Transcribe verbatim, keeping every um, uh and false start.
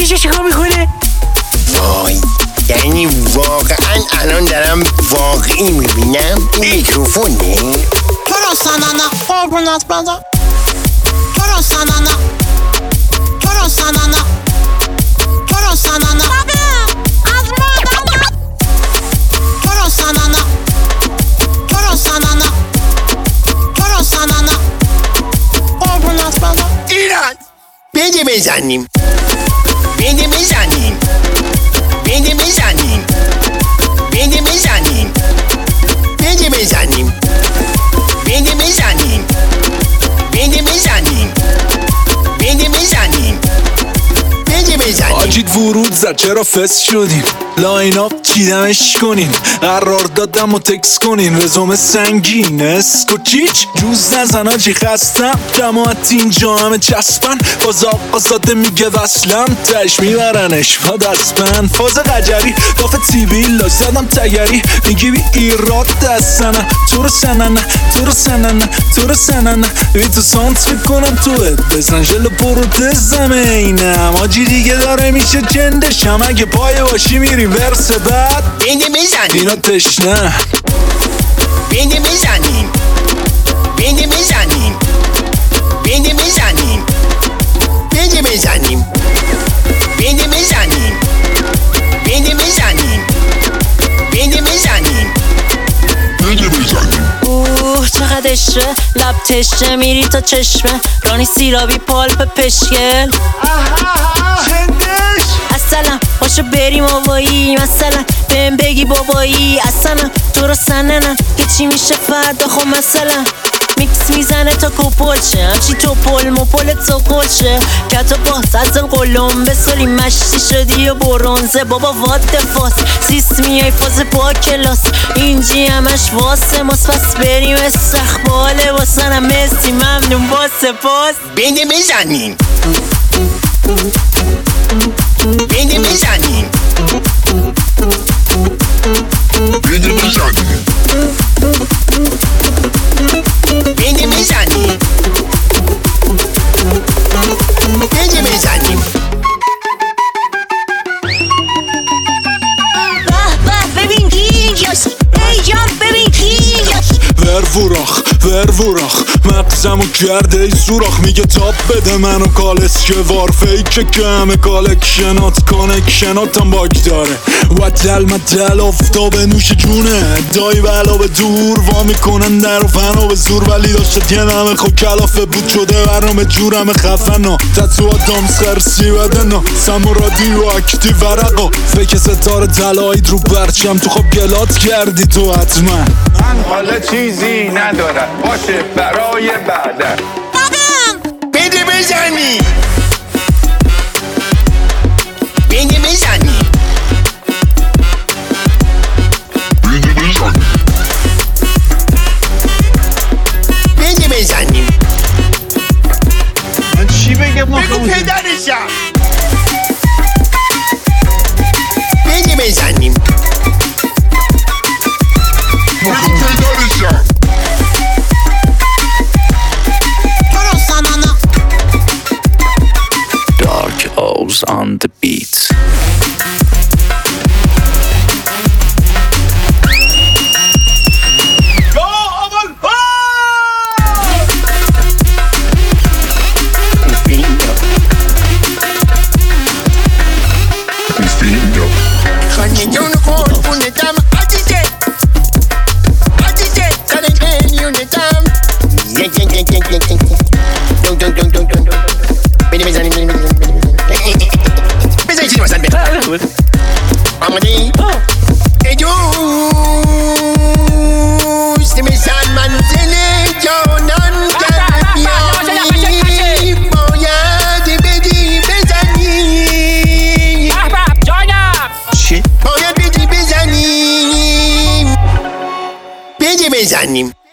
اینجا چیکار میکنه؟ وای، یعنی واقعا الان دارم واقعی میبینم. این میکروفونه؟ تو رو سنانا قربونت بدم، تو رو سنانا، تو رو سنانا، تو رو سنانا از مادر، تو رو سنانا، تو رو سنانا، تو رو سنانا قربونت بدم. ایران بده بزنیم، بده بزنیم، بده بزنیم، بده بزنیم، بده بزنیم، بده بزنیم، بده بزنیم، بده بزنیم، بده بزنیم. آجید ورود زد چرا فس شدین، لاین اپ چیدمش کنین، قرار دادم و تکس کنین، رزومه سنگین اسکو چیچ جوز نزن آجی خستم، جماعت اینجا همه چسبن، باز آقا زاده میگه وصلم، تش میبرنش با دستبند، فاز قجری کافه تیوی لاش زدم تگری، میگی بی ایراد دستنه، تو رو سننه، تو رو سننه، تو رو سننه، بی تو سانت میکنم توت بزن جلو پروتزم اینم، آجی دیگه داره میشه جندشم، اگه پایه باشی میری ورس بعد بده بزنیم، اینا تشنه، بده بزنیم، بده بزنیم، بده بزنیم، بده بزنیم، بده بزنیم، بده بزنیم، بده بزنیم، بده بزنیم. اوه چقدر عشقه، لب تشنه میری تا چشمه، رانی سیرابی پالپ پشکل اصلا باشو بریم آوایی، مثلا بهم بگی بابایی، اصلا تو رو سننه که چی میشه فردا، خب مثلا میکس میزنه تا کپلشه، همچی تو پل مپلت تو قلشه، کتا باز از القلم بسالی مشتی شدی و برونزه، بابا وات دفاس سیست میای فاز با کلاس، اینجی همش واسه ماست، پس بریم استقباله واسنم مسی ممنون با سپاس، بده بزنیم، بده بزنیم، بده بزنیم، بده بزنیم، بده بزنیم. به به ببین کی اینجاست، ای جان ببین کی اینجاست، ورفوراخ ورفوراخ مغزمو کرده ای سوراخ، میگه تاپ بده منو کالس که وار فیکه که همه کالکشنات کانکشناتم باگ داره، و دل مدل افتاب نوش جونه، دایی بلا به دور وا میکنن در و فنا به زور، ولی داشت یه نمه خو کلافه بود شده برنامه جورم خفنا، تتو دامس خرسی بدنا سمورادی و اکتی ورقا، فکر ستاره تلاید رو برچم تو خب گلات کردی تو حتما، من حالا چیزی ندارم باشه برای بعدن، بده بزنی، بده بزنی، بده بزنی، بده بزنیم. من چی بگم؟ بگو پدرشم، بده بزنیم، بگو پدرشم. Dark O's on the beat. بزنیم.